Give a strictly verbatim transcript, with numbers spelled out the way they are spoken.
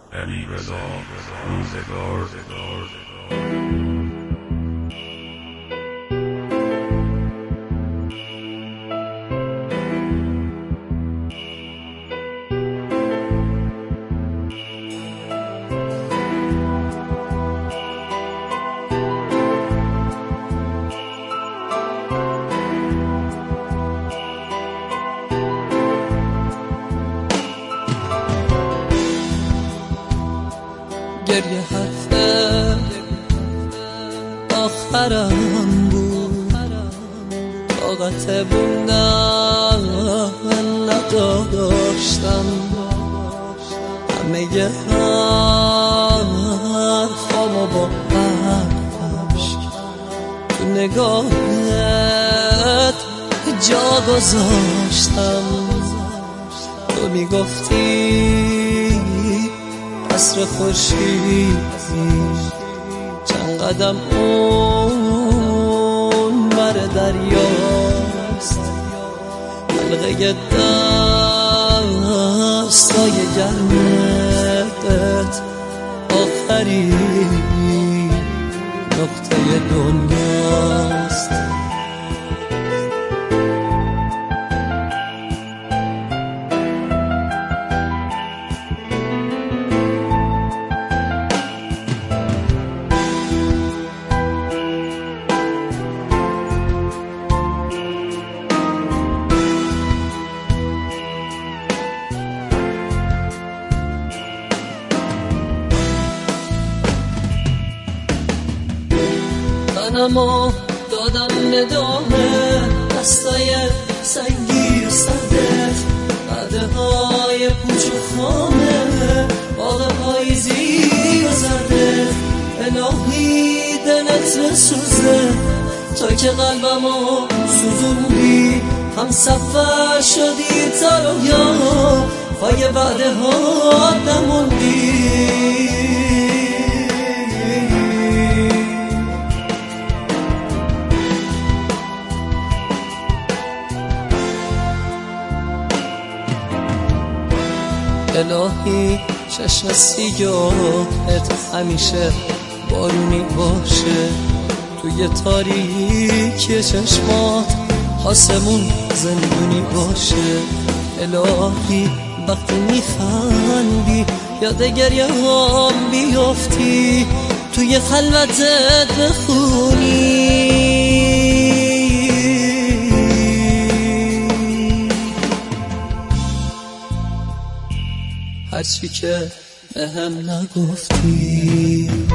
الوداع روزگار گریه حرف آخرم بود، طاقت بودن نداشتم، همه حرفامو با اشک تو نگاهت جا گذاشتم. تو میگفتی عصر خورشید چند قدم اون بر دریاست، حلقه دستای گرمت آخرین نقطه دنیاست. تنمو دادم ندامه دستای سنگی و سردت، بعدهای پوچ و خامه باغ پاییزی و زردت. الهی دلت بسوزه تا که قلبمو سوزوندی، هم سفر شدی تا رویا پای بعدها نموندی. الهی چشم سیاهت همیشه بارونی باشه، توی تاریکی چشمات آسمون زندونی باشه. الهی وقتی میخندی یاد گریه هم بیافتی، توی خلوتت بخونی هرچی که بهم نگفتی.